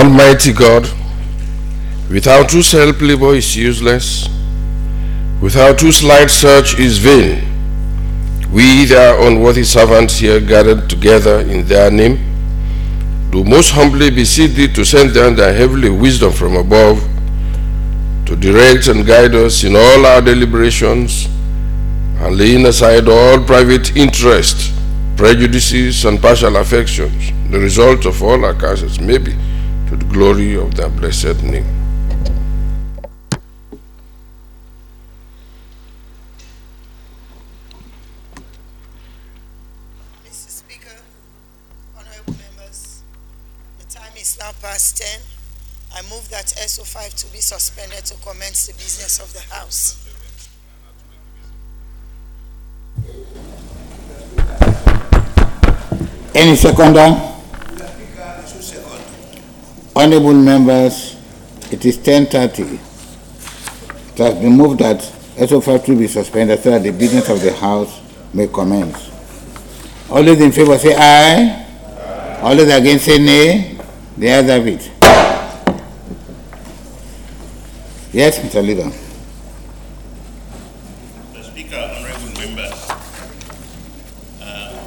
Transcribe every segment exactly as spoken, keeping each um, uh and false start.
Almighty God, without whose help labor is useless, without whose light search is vain, we, their unworthy servants here gathered together in their name, do most humbly beseech thee to send down thy heavenly wisdom from above, to direct and guide us in all our deliberations, and laying aside all private interests, prejudices, and partial affections, the result of all our causes may be to the glory of thy blessed name. Mister Speaker, honorable members, the time is now past ten. I move that S O five to be suspended to commence the business of the House. Any seconder? Honorable members, it is ten thirty. It has been moved that S O five to be suspended so that the business of the House may commence. All those in favor say aye. Aye. All those against say nay. The ayes have it. Yes, Mister Leader. Mister Speaker, honorable members, uh,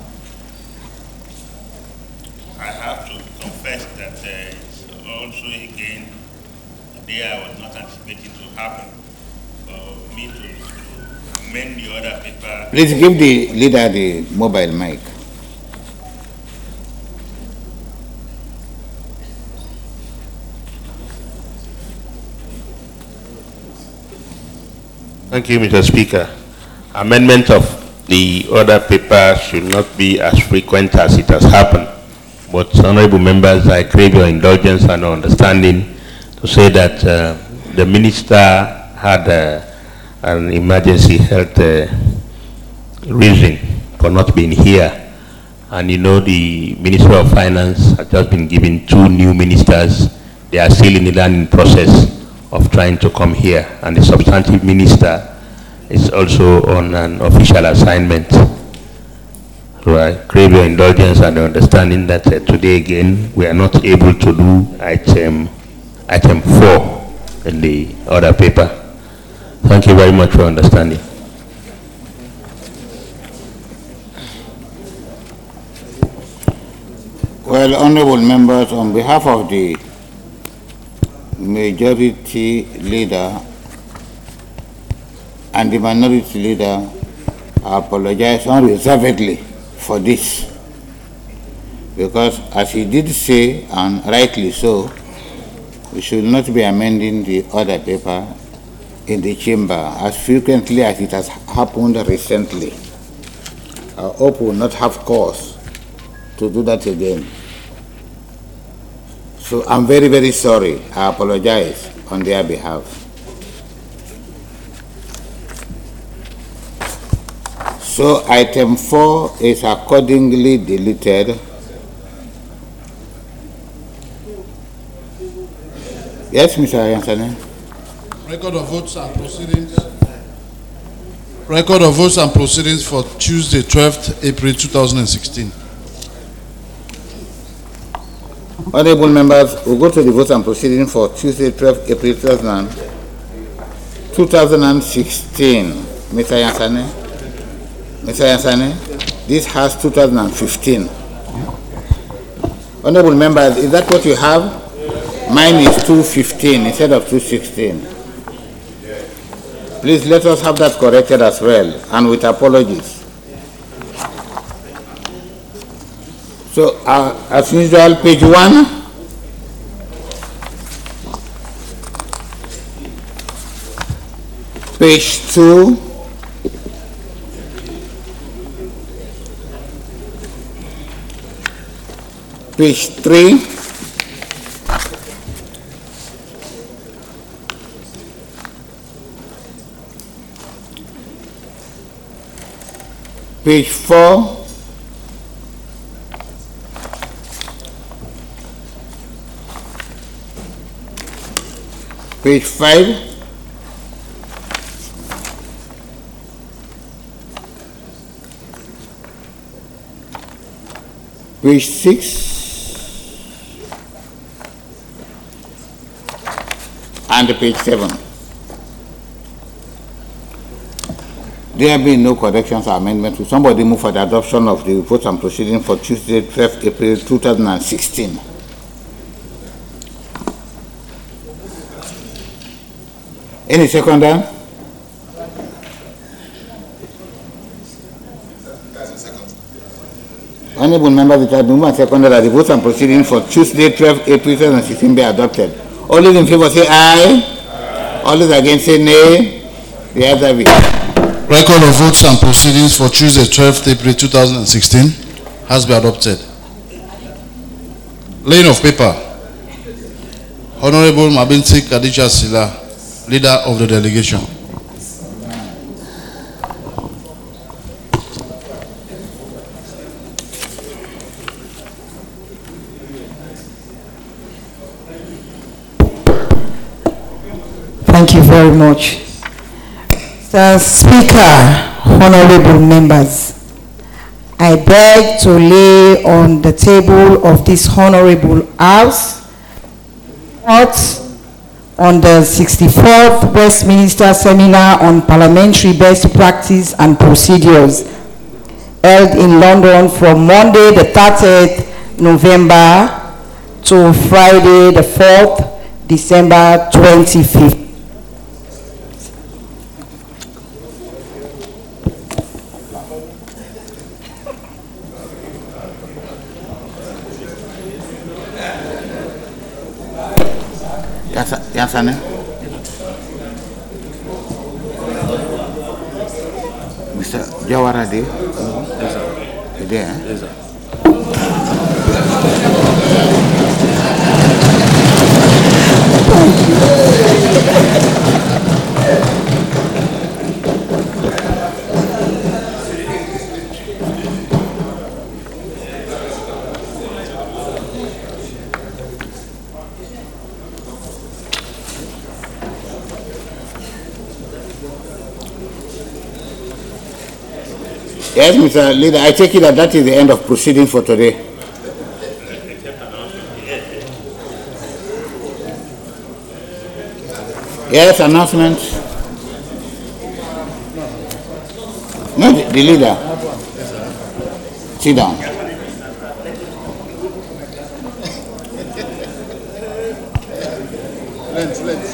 I have to confess that uh, it's also again a day I was not anticipating to happen for me to, to amend the other paper. Please give the leader the mobile mic. Thank you, Mister Speaker. Amendment of the order paper should not be as frequent as it has happened. But, honorable members, I crave your indulgence and understanding to say that uh, the minister had uh, an emergency health uh, reason for not being here. And you know, the Minister of Finance has just been given two new ministers. They are still in the learning process of trying to come here, and the substantive minister is also on an official assignment. So I crave your indulgence and understanding that uh, today again we are not able to do item item four in the order paper. Thank you very much for understanding. Well, honorable members, on behalf of the majority leader and the minority leader, I apologize unreservedly for this, because as he did say, and rightly so, we should not be amending the order paper in the chamber as frequently as it has happened recently. I hope we will not have cause to do that again. So I'm very, very sorry. I apologize on their behalf. So item four is accordingly deleted. Yes, Mister Ayansane. Record of votes and proceedings. Record of votes and proceedings for Tuesday, twelfth April two thousand sixteen. Honorable members, we'll go to the votes and proceedings for Tuesday, twelfth April two thousand sixteen. Mister Ayansane. Mister Ayansane, this has two thousand fifteen. Honorable members, is that what you have? Mine is two fifteen instead of two sixteen. Please let us have that corrected as well, and with apologies. So, uh, as usual, page one. Page two. Page three. Page four. Page five. Page six. and page seven. There being no corrections or amendments, will somebody move for the adoption of the reports and proceedings for Tuesday, twelfth April two thousand sixteen? Any seconder? Honorable members, it has been moved and seconded that the votes and proceedings for Tuesday, twelfth April two thousand sixteen be adopted. All those in favor say aye. Aye. All those against say nay. The ayes have it. Record of votes and proceedings for Tuesday, twelfth April two thousand sixteen has been adopted. Laying of paper. Honorable Mabinti Khadija Sila, leader of the delegation. Thank you very much. Mister Speaker, honorable members, I beg to lay on the table of this honorable House on the sixty-fourth Westminster Seminar on Parliamentary Best Practice and Procedures held in London from Monday the thirtieth November to Friday the fourth December twenty fifteen. Yes, sir. Mister Jawaradi? Yes, sir. You there? Yes, sir. Yes, Mister Leader, I take it that that is the end of proceeding for today. Yes, announcements. No, the, the leader. Sit down. Lens, lens.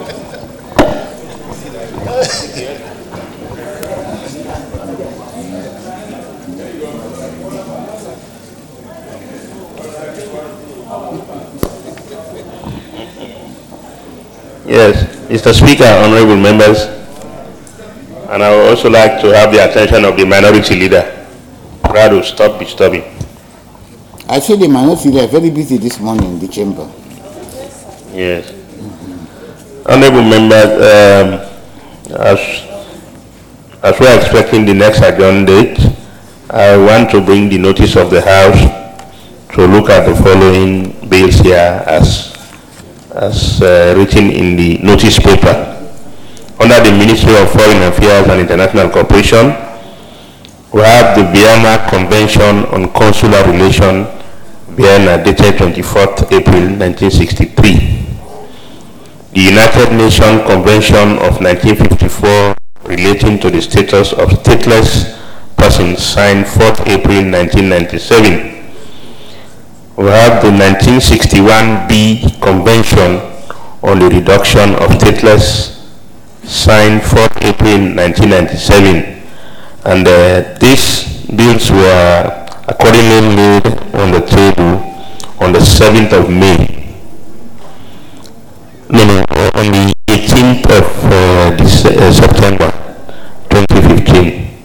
Yes, Mister Speaker, honorable members, and I would also like to have the attention of the minority leader. Rado, stop disturbing. I see the minority leader very busy this morning in the chamber. Yes. Mm-hmm. Honorable members, um, as, as we are expecting the next adjourned date, I want to bring the notice of the House to look at the following bills here as as uh, written in the notice paper. Under the Ministry of Foreign Affairs and International Cooperation, we have the Vienna Convention on Consular Relations, Vienna, dated twenty-fourth April nineteen sixty-three. The United Nations Convention of nineteen fifty-four relating to the status of stateless persons, signed fourth April nineteen ninety-seven. We have the nineteen sixty-one B Convention on the Reduction of Stateless, signed fourth April nineteen ninety-seven, and uh, these bills were accordingly laid on the table on the seventh of May. No, no, on the eighteenth of uh, this, uh, September twenty fifteen.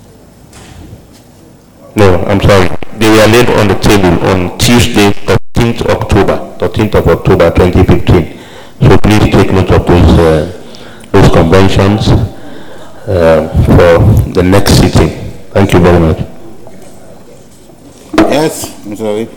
No, I'm sorry. They were laid on the table on Tuesday, thirteenth of October, thirteenth of October twenty fifteen. So please take note of those, uh, those conventions uh, for the next sitting. Thank you very much. Yes, Mister Ravi.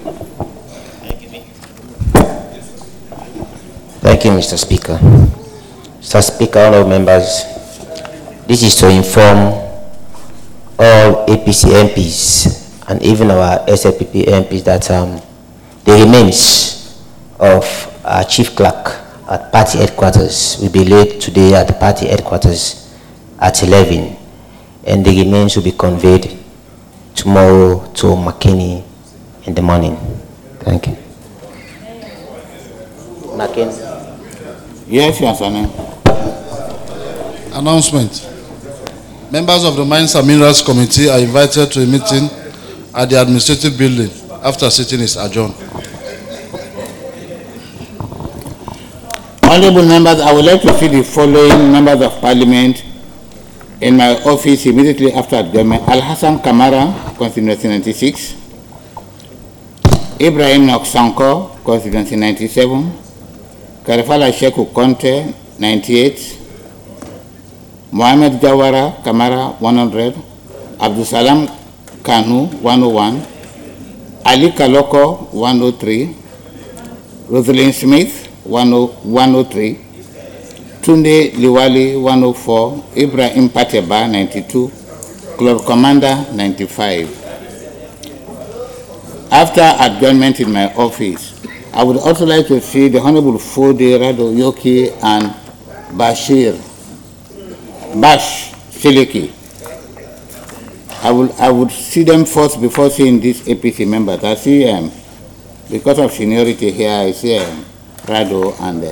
Thank you, Mister Speaker. Mister Speaker, honorable members, this is to inform all A P C M Ps and even our S L P P M Ps that um, the remains of our chief clerk, at party headquarters will be laid today at the party headquarters at eleven, and the remains will be conveyed tomorrow to McKinney in the morning. Thank you. McKinney. Yes, Your Honor. Announcement. Members of the Mines and Minerals Committee are invited to a meeting at the administrative building after sitting is adjourned. Honorable members, I would like to see the following members of parliament in my office immediately after adjournment. Al-Hassan Kamara, constituency ninety-six. Ibrahim Noksanko, constituency ninety-seven. Karifala Sheku Conte, ninety-eight. Mohamed Jawara Kamara, one hundred. Abdul Salam Kanu, one oh one. Ali Kaloko, one oh three. Rosalind Smith, one oh three. Tunde Liwali, one oh four. Ibrahim Pateba, ninety-two. Club Commander, ninety-five. After adjournment in my office, I would also like to see the Honorable Fode Rado Yoki and Bashir Bash Siliki. I would I would see them first before seeing these A P C members. I see um, because of seniority here, I see um, Rado and uh,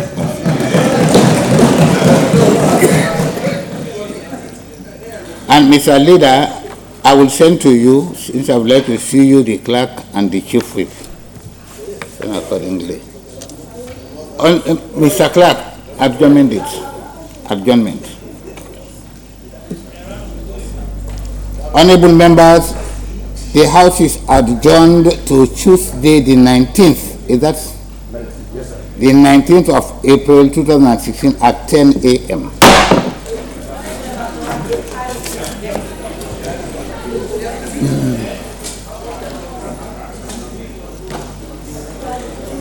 and Mister Leader, I will send to you, since I would like to see you, the clerk and the chief whip. Accordingly. On, uh, Mister Clerk, adjournment it. Adjournment. Honorable members, the House is adjourned to Tuesday the nineteenth. Is that the nineteenth of April two thousand sixteen at ten A M Mm.